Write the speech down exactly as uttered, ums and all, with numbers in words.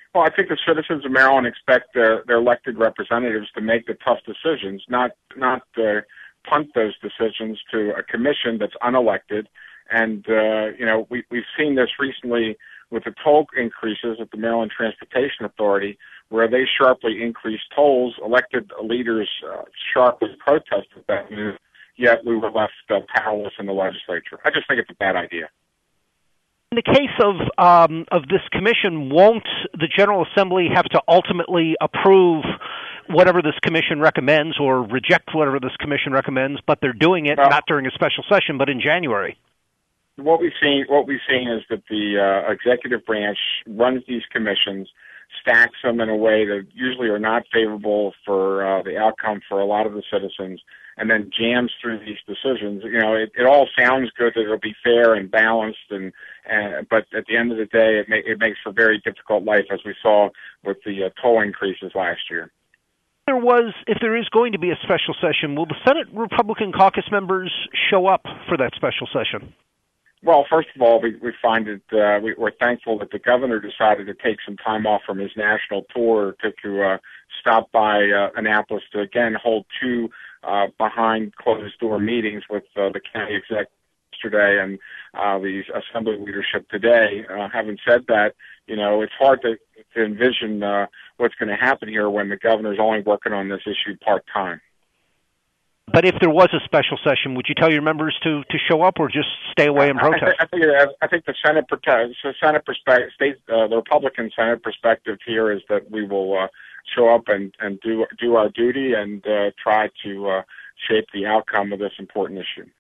Well, I think the citizens of Maryland expect their, their elected representatives to make the tough decisions, not not uh, punt those decisions to a commission that's unelected. And, uh, you know, we, we've seen this recently with the toll increases at the Maryland Transportation Authority, where they sharply increased tolls. Elected leaders uh, sharply protested that move, yet we were left uh, powerless in the legislature. I just think it's a bad idea. In the case of um, of this commission, won't the General Assembly have to ultimately approve whatever this commission recommends or reject whatever this commission recommends, but they're doing it well, not during a special session, but in January? What we've seen, what we've seen is that the uh, executive branch runs these commissions, stacks them in a way that usually are not favorable for uh, the outcome for a lot of the citizens, and then jams through these decisions. You know, it, it all sounds good that it'll be fair and balanced, and, and but at the end of the day, it, may, it makes for a very difficult life, as we saw with the uh, toll increases last year. There was, if there is going to be a special session, will the Senate Republican caucus members show up for that special session? Well, first of all, we, we find it, uh, we, we're thankful that the governor decided to take some time off from his national tour to, to uh, stop by uh, Annapolis to, again, hold two uh, behind closed-door meetings with uh, the county exec yesterday and uh, the assembly leadership today. Uh, having said that, you know, it's hard to, to envision uh, what's going to happen here when the governor's only working on this issue part-time. But if there was a special session, would you tell your members to, to show up or just stay away and protest? I, I, think, I, think, I think the Senate, the Senate perspective, state, uh, the Republican Senate perspective here is that we will uh, show up and, and do do our duty and uh, try to uh, shape the outcome of this important issue.